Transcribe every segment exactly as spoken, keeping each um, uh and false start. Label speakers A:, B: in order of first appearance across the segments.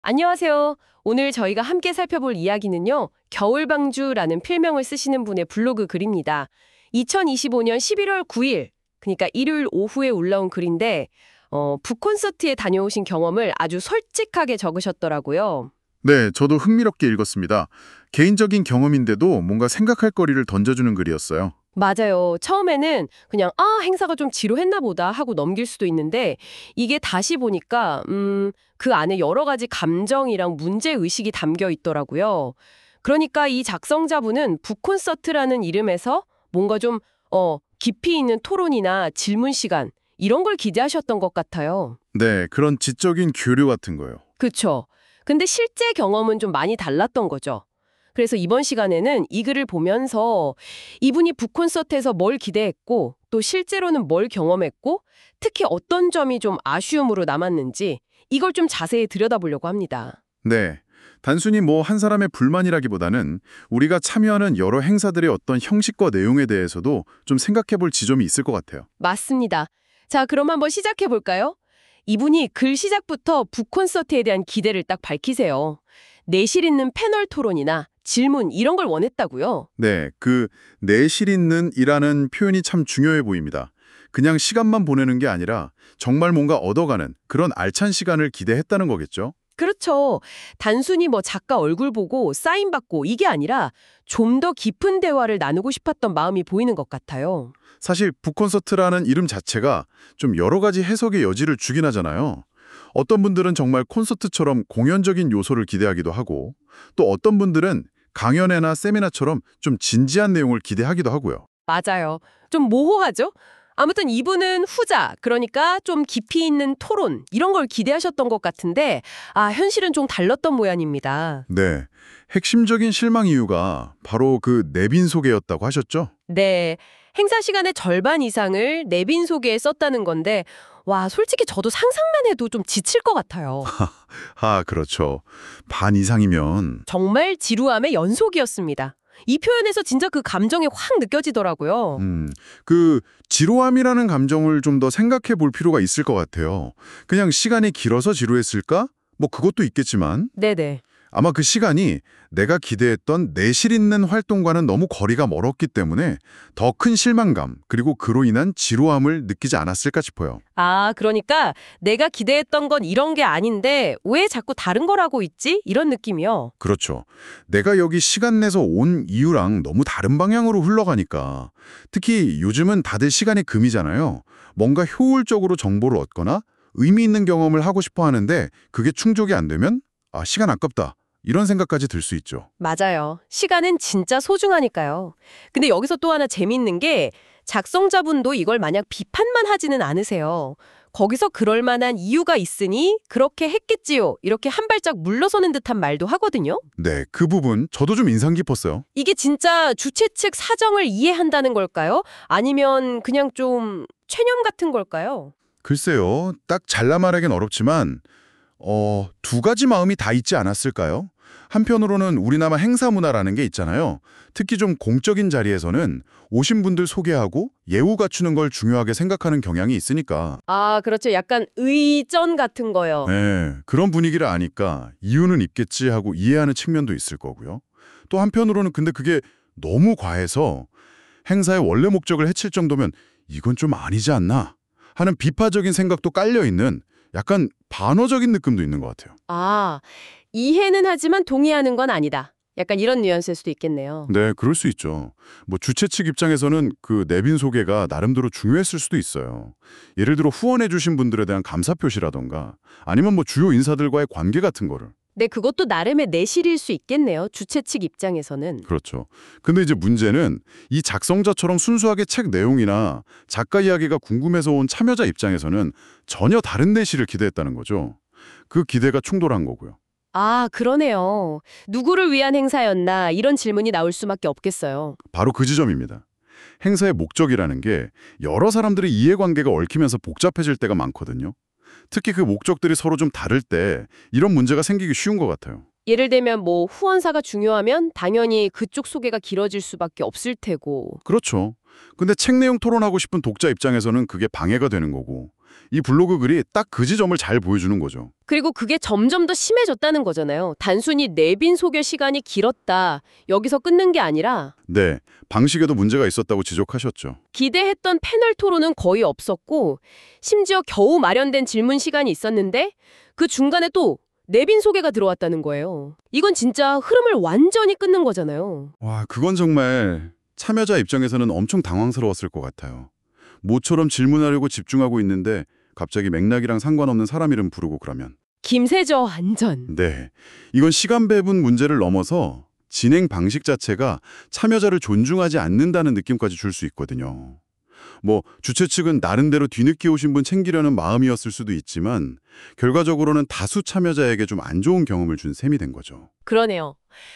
A: 안녕하세요. 오늘 저희가 함께 살펴볼 이야기는요, 겨울방주라는 필명을 쓰시는 분의 블로그 글입니다. 이천이십오 년 십일월 구일, 그러니까 일요일 오후에 올라온 글인데, 어, 북콘서트에 다녀오신 경험을 아주 솔직하게 적으셨더라고요.
B: 네, 저도 흥미롭게 읽었습니다. 개인적인 경험인데도 뭔가 생각할 거리를 던져주는 글이었어요.
A: 맞아요. 처음에는 그냥 아, 행사가 좀 지루했나 보다 하고 넘길 수도 있는데 이게 다시 보니까 음, 그 안에 여러 가지 감정이랑 문제의식이 담겨 있더라고요. 그러니까 이 작성자분은 북콘서트라는 이름에서 뭔가 좀 어, 깊이 있는 토론이나 질문 시간 이런 걸 기대하셨던 것 같아요.
B: 네, 그런 지적인 교류 같은 거요.
A: 그쵸. 근데 실제 경험은 좀 많이 달랐던 거죠. 그래서 이번 시간에는 이 글을 보면서 이분이 북콘서트에서 뭘 기대했고 또 실제로는 뭘 경험했고 특히 어떤 점이 좀 아쉬움으로 남았는지 이걸 좀 자세히 들여다보려고 합니다.
B: 네, 단순히 뭐 한 사람의 불만이라기보다는 우리가 참여하는 여러 행사들의 어떤 형식과 내용에 대해서도 좀 생각해 볼 지점이 있을 것 같아요.
A: 맞습니다. 자, 그럼 한번 시작해 볼까요? 이분이 글 시작부터 북콘서트에 대한 기대를 딱 밝히세요. 내실 있는 패널 토론이나 질문 이런 걸 원했다고요.
B: 네, 그 내실 있는 이라는 표현이 참 중요해 보입니다. 그냥 시간만 보내는 게 아니라 정말 뭔가 얻어가는 그런 알찬 시간을 기대했다는 거겠죠?
A: 그렇죠. 단순히 뭐 작가 얼굴 보고 사인 받고 이게 아니라 좀 더 깊은 대화를 나누고 싶었던 마음이 보이는 것 같아요.
B: 사실 북콘서트라는 이름 자체가 좀 여러 가지 해석의 여지를 주긴 하잖아요. 어떤 분들은 정말 콘서트처럼 공연적인 요소를 기대하기도 하고 또 어떤 분들은 강연회나 세미나처럼 좀 진지한 내용을 기대하기도 하고요.
A: 맞아요. 좀 모호하죠? 아무튼 이분은 후자, 그러니까 좀 깊이 있는 토론 이런 걸 기대하셨던 것 같은데 아, 현실은 좀 달랐던 모양입니다.
B: 네, 핵심적인 실망 이유가 바로 그 내빈 소개였다고 하셨죠?
A: 네, 행사 시간의 절반 이상을 내빈 소개에 썼다는 건데 와, 솔직히 저도 상상만 해도 좀 지칠 것 같아요.
B: 아, 그렇죠. 반 이상이면
A: 정말 지루함의 연속이었습니다. 이 표현에서 진짜 그 감정이 확 느껴지더라고요.
B: 음, 그 지루함이라는 감정을 좀 더 생각해 볼 필요가 있을 것 같아요. 그냥 시간이 길어서 지루했을까? 뭐 그것도 있겠지만
A: 네네.
B: 아마 그 시간이 내가 기대했던 내실 있는 활동과는 너무 거리가 멀었기 때문에 더 큰 실망감 그리고 그로 인한 지루함을 느끼지 않았을까 싶어요.
A: 아, 그러니까 내가 기대했던 건 이런 게 아닌데 왜 자꾸 다른 거라고 있지? 이런 느낌이요.
B: 그렇죠. 내가 여기 시간 내서 온 이유랑 너무 다른 방향으로 흘러가니까 특히 요즘은 다들 시간이 금이잖아요. 뭔가 효율적으로 정보를 얻거나 의미 있는 경험을 하고 싶어 하는데 그게 충족이 안 되면 아, 시간 아깝다. 이런 생각까지 들 수 있죠.
A: 맞아요. 시간은 진짜 소중하니까요. 근데 여기서 또 하나 재밌는 게 작성자분도 이걸 마냥 비판만 하지는 않으세요. 거기서 그럴 만한 이유가 있으니 그렇게 했겠지요. 이렇게 한 발짝 물러서는 듯한 말도 하거든요.
B: 네, 그 부분 저도 좀 인상 깊었어요.
A: 이게 진짜 주최 측 사정을 이해한다는 걸까요? 아니면 그냥 좀 체념 같은 걸까요?
B: 글쎄요, 딱 잘라 말하긴 어렵지만 어, 두 가지 마음이 다 있지 않았을까요? 한편으로는 우리나라 행사 문화라는 게 있잖아요. 특히 좀 공적인 자리에서는 오신 분들 소개하고 예우 갖추는 걸 중요하게 생각하는 경향이 있으니까.
A: 아, 그렇죠. 약간 의전 같은 거요.
B: 네, 그런 분위기를 아니까 이유는 있겠지 하고 이해하는 측면도 있을 거고요. 또 한편으로는 근데 그게 너무 과해서 행사의 원래 목적을 해칠 정도면 이건 좀 아니지 않나 하는 비파적인 생각도 깔려있는 약간 반어적인 느낌도 있는 것 같아요.
A: 아, 이해는 하지만 동의하는 건 아니다. 약간 이런 뉘앙스일 수도 있겠네요.
B: 네, 그럴 수 있죠. 뭐 주최 측 입장에서는 그 내빈 소개가 나름대로 중요했을 수도 있어요. 예를 들어 후원해 주신 분들에 대한 감사 표시라던가 아니면 뭐 주요 인사들과의 관계 같은 거를.
A: 네, 그것도 나름의 내실일 수 있겠네요. 주최 측 입장에서는.
B: 그렇죠. 근데 이제 문제는 이 작성자처럼 순수하게 책 내용이나 작가 이야기가 궁금해서 온 참여자 입장에서는 전혀 다른 내실을 기대했다는 거죠. 그 기대가 충돌한 거고요.
A: 아, 그러네요. 누구를 위한 행사였나 이런 질문이 나올 수밖에 없겠어요.
B: 바로 그 지점입니다. 행사의 목적이라는 게 여러 사람들의 이해관계가 얽히면서 복잡해질 때가 많거든요. 특히 그 목적들이 서로 좀 다를 때 이런 문제가 생기기 쉬운 것 같아요.
A: 예를 들면 뭐 후원사가 중요하면 당연히 그쪽 소개가 길어질 수밖에 없을 테고.
B: 그렇죠. 근데 책 내용 토론하고 싶은 독자 입장에서는 그게 방해가 되는 거고 이 블로그 글이 딱 그 지점을 잘 보여주는 거죠.
A: 그리고 그게 점점 더 심해졌다는 거잖아요. 단순히 내빈 소개 시간이 길었다. 여기서 끊는 게 아니라
B: 네, 방식에도 문제가 있었다고 지적하셨죠.
A: 기대했던 패널 토론은 거의 없었고 심지어 겨우 마련된 질문 시간이 있었는데 그 중간에 또 내빈 소개가 들어왔다는 거예요. 이건 진짜 흐름을 완전히 끊는 거잖아요.
B: 와, 그건 정말 참여자 입장에서는 엄청 당황스러웠을 것 같아요. 모처럼 질문하려고 집중하고 있는데 갑자기 맥락이랑 상관없는 사람 이름 부르고 그러면.
A: 김세저 완전.
B: 네, 이건 시간 배분 문제를 넘어서 진행 방식 자체가 참여자를 존중하지 않는다는 느낌까지 줄 수 있거든요. 뭐 주최 측은 나름대로 뒤늦게 오신 분 챙기려는 마음이었을 수도 있지만 결과적으로는 다수 참여자에게 좀 안 좋은 경험을 준 셈이 된 거죠.
A: 그러네요.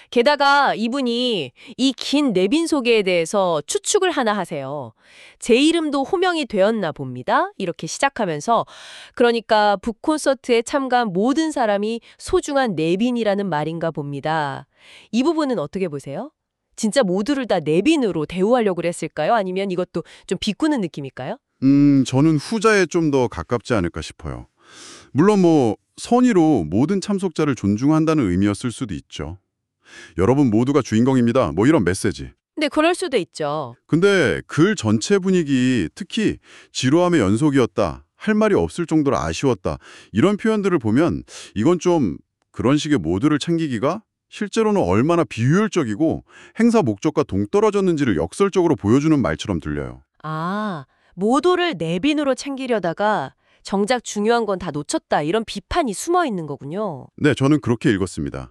A: 게다가 이분이 이 긴 내빈 소개에 대해서 추측을 하나 하세요. 제 이름도 호명이 되었나 봅니다. 이렇게 시작하면서 그러니까 북콘서트에 참가한 모든 사람이 소중한 내빈이라는 말인가 봅니다. 이 부분은 어떻게 보세요? 진짜 모두를 다 내빈으로 대우하려고 그랬을까요? 아니면 이것도 좀 비꼬는 느낌일까요?
B: 음, 저는 후자에 좀 더 가깝지 않을까 싶어요. 물론 뭐 선의로 모든 참석자를 존중한다는 의미였을 수도 있죠. 여러분 모두가 주인공입니다. 뭐 이런 메시지.
A: 네, 그럴 수도 있죠.
B: 근데 글 전체 분위기, 특히 지루함의 연속이었다, 할 말이 없을 정도로 아쉬웠다, 이런 표현들을 보면 이건 좀 그런 식의 모두를 챙기기가 실제로는 얼마나 비효율적이고 행사 목적과 동떨어졌는지를 역설적으로 보여주는 말처럼 들려요.
A: 아, 모두를 내빈으로 챙기려다가 정작 중요한 건 다 놓쳤다. 이런 비판이 숨어 있는 거군요.
B: 네, 저는 그렇게 읽었습니다.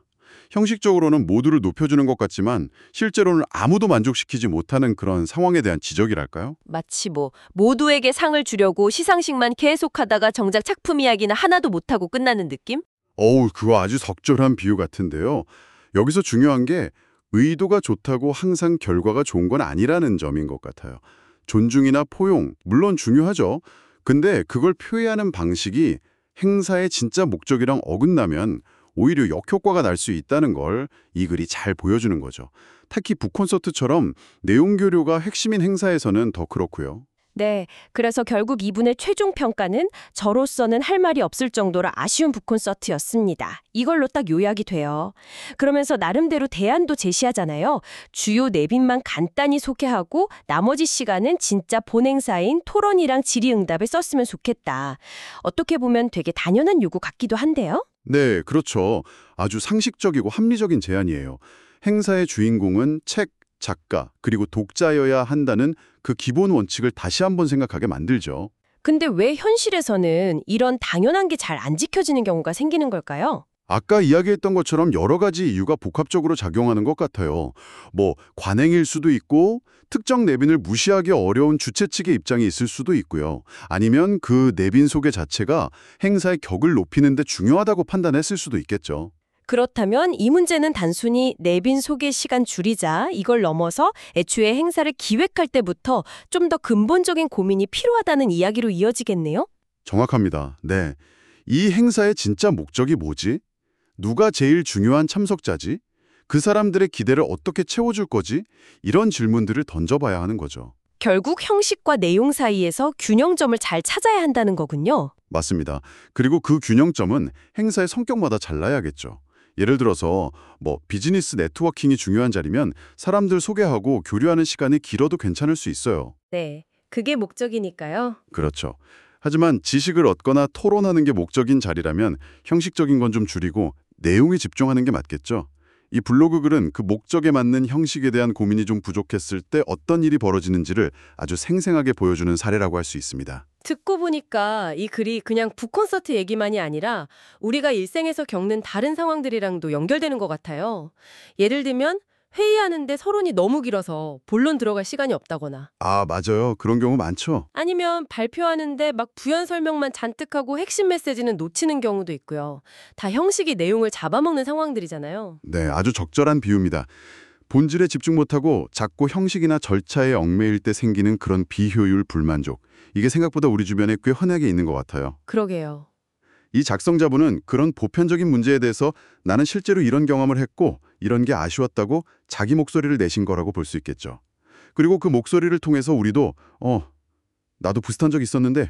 B: 형식적으로는 모두를 높여주는 것 같지만 실제로는 아무도 만족시키지 못하는 그런 상황에 대한 지적이랄까요?
A: 마치 뭐 모두에게 상을 주려고 시상식만 계속하다가 정작 작품 이야기는 하나도 못하고 끝나는 느낌?
B: 어우, 그거 아주 적절한 비유 같은데요. 여기서 중요한 게 의도가 좋다고 항상 결과가 좋은 건 아니라는 점인 것 같아요. 존중이나 포용, 물론 중요하죠. 근데 그걸 표현하는 방식이 행사의 진짜 목적이랑 어긋나면 오히려 역효과가 날 수 있다는 걸 이 글이 잘 보여주는 거죠. 특히 북콘서트처럼 내용 교류가 핵심인 행사에서는 더 그렇고요.
A: 네, 그래서 결국 이분의 최종 평가는 저로서는 할 말이 없을 정도로 아쉬운 북콘서트였습니다. 이걸로 딱 요약이 돼요. 그러면서 나름대로 대안도 제시하잖아요. 주요 내빈만 간단히 소개하고 나머지 시간은 진짜 본행사인 토론이랑 질의응답에 썼으면 좋겠다. 어떻게 보면 되게 당연한 요구 같기도 한데요.
B: 네, 그렇죠. 아주 상식적이고 합리적인 제안이에요. 행사의 주인공은 책, 작가, 그리고 독자여야 한다는 그 기본 원칙을 다시 한번 생각하게 만들죠.
A: 근데 왜 현실에서는 이런 당연한 게 잘 안 지켜지는 경우가 생기는 걸까요?
B: 아까 이야기했던 것처럼 여러 가지 이유가 복합적으로 작용하는 것 같아요. 뭐 관행일 수도 있고 특정 내빈을 무시하기 어려운 주최 측의 입장이 있을 수도 있고요. 아니면 그 내빈 소개 자체가 행사의 격을 높이는 데 중요하다고 판단했을 수도 있겠죠.
A: 그렇다면 이 문제는 단순히 내빈 소개 시간 줄이자 이걸 넘어서 애초에 행사를 기획할 때부터 좀 더 근본적인 고민이 필요하다는 이야기로 이어지겠네요?
B: 정확합니다. 네. 이 행사의 진짜 목적이 뭐지? 누가 제일 중요한 참석자지? 그 사람들의 기대를 어떻게 채워줄 거지? 이런 질문들을 던져봐야 하는 거죠.
A: 결국 형식과 내용 사이에서 균형점을 잘 찾아야 한다는 거군요.
B: 맞습니다. 그리고 그 균형점은 행사의 성격마다 잘라야겠죠. 예를 들어서 뭐 비즈니스 네트워킹이 중요한 자리면 사람들 소개하고 교류하는 시간이 길어도 괜찮을 수 있어요.
A: 네, 그게 목적이니까요.
B: 그렇죠. 하지만 지식을 얻거나 토론하는 게 목적인 자리라면 형식적인 건 좀 줄이고 내용에 집중하는 게 맞겠죠. 이 블로그 글은 그 목적에 맞는 형식에 대한 고민이 좀 부족했을 때 어떤 일이 벌어지는지를 아주 생생하게 보여주는 사례라고 할 수 있습니다.
A: 듣고 보니까 이 글이 그냥 북콘서트 얘기만이 아니라 우리가 일생에서 겪는 다른 상황들이랑도 연결되는 것 같아요. 예를 들면 회의하는데 서론이 너무 길어서 본론 들어갈 시간이 없다거나
B: 아, 맞아요. 그런 경우 많죠.
A: 아니면 발표하는데 막 부연 설명만 잔뜩 하고 핵심 메시지는 놓치는 경우도 있고요. 다 형식이 내용을 잡아먹는 상황들이잖아요.
B: 네, 아주 적절한 비유입니다. 본질에 집중 못하고 자꾸 형식이나 절차에 얽매일 때 생기는 그런 비효율, 불만족. 이게 생각보다 우리 주변에 꽤 흔하게 있는 것 같아요.
A: 그러게요.
B: 이 작성자분은 그런 보편적인 문제에 대해서 나는 실제로 이런 경험을 했고 이런 게 아쉬웠다고 자기 목소리를 내신 거라고 볼 수 있겠죠. 그리고 그 목소리를 통해서 우리도 어, 나도 비슷한 적 있었는데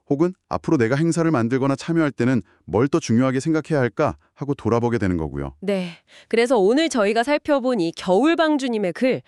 B: 혹은 앞으로 내가 행사를 만들거나 참여할 때는 뭘 더 중요하게 생각해야 할까 하고 돌아보게 되는 거고요.
A: 네. 그래서 오늘 저희가 살펴본 이 겨울방주님의 글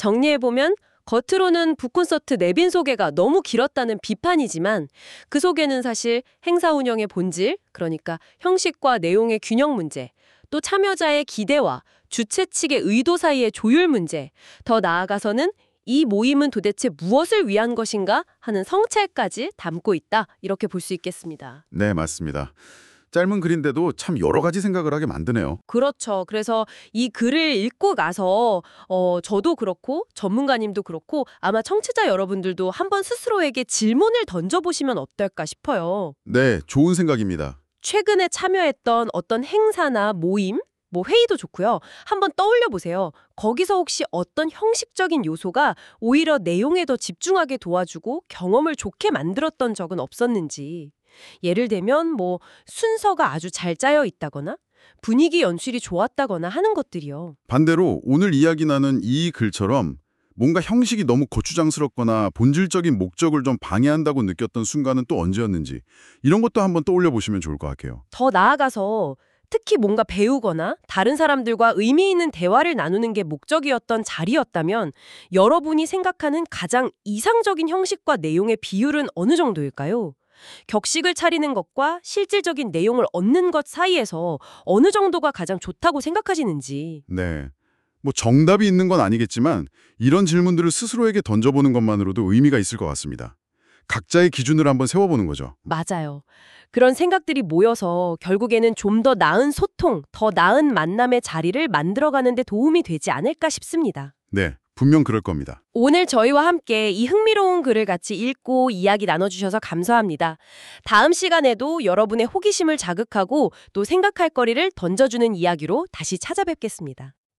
A: 정리해보면 겉으로는 북콘서트 내빈 소개가 너무 길었다는 비판이지만 그 속에는 사실 행사 운영의 본질, 그러니까 형식과 내용의 균형 문제, 또 참여자의 기대와 주최 측의 의도 사이의 조율 문제, 더 나아가서는 이 모임은 도대체 무엇을 위한 것인가 하는 성찰까지 담고 있다. 이렇게 볼 수 있겠습니다.
B: 네, 맞습니다. 짧은 글인데도 참 여러 가지 생각을 하게 만드네요.
A: 그렇죠. 그래서 이 글을 읽고 나서 어, 저도 그렇고 전문가님도 그렇고 아마 청취자 여러분들도 한번 스스로에게 질문을 던져보시면 어떨까 싶어요.
B: 네, 좋은 생각입니다.
A: 최근에 참여했던 어떤 행사나 모임, 뭐 회의도 좋고요. 한번 떠올려 보세요. 거기서 혹시 어떤 형식적인 요소가 오히려 내용에 더 집중하게 도와주고 경험을 좋게 만들었던 적은 없었는지. 예를 들면 뭐 순서가 아주 잘 짜여 있다거나 분위기 연출이 좋았다거나 하는 것들이요.
B: 반대로 오늘 이야기 나눈 이 글처럼 뭔가 형식이 너무 거추장스럽거나 본질적인 목적을 좀 방해한다고 느꼈던 순간은 또 언제였는지 이런 것도 한번 떠올려 보시면 좋을 것 같아요.
A: 더 나아가서 특히 뭔가 배우거나 다른 사람들과 의미 있는 대화를 나누는 게 목적이었던 자리였다면 여러분이 생각하는 가장 이상적인 형식과 내용의 비율은 어느 정도일까요? 격식을 차리는 것과 실질적인 내용을 얻는 것 사이에서 어느 정도가 가장 좋다고 생각하시는지.
B: 네. 뭐 정답이 있는 건 아니겠지만 이런 질문들을 스스로에게 던져보는 것만으로도 의미가 있을 것 같습니다. 각자의 기준을 한번 세워보는 거죠.
A: 맞아요. 그런 생각들이 모여서 결국에는 좀 더 나은 소통, 더 나은 만남의 자리를 만들어가는 데 도움이 되지 않을까 싶습니다.
B: 네, 분명 그럴 겁니다.
A: 오늘 저희와 함께 이 흥미로운 글을 같이 읽고 이야기 나눠주셔서 감사합니다. 다음 시간에도 여러분의 호기심을 자극하고 또 생각할 거리를 던져주는 이야기로 다시 찾아뵙겠습니다.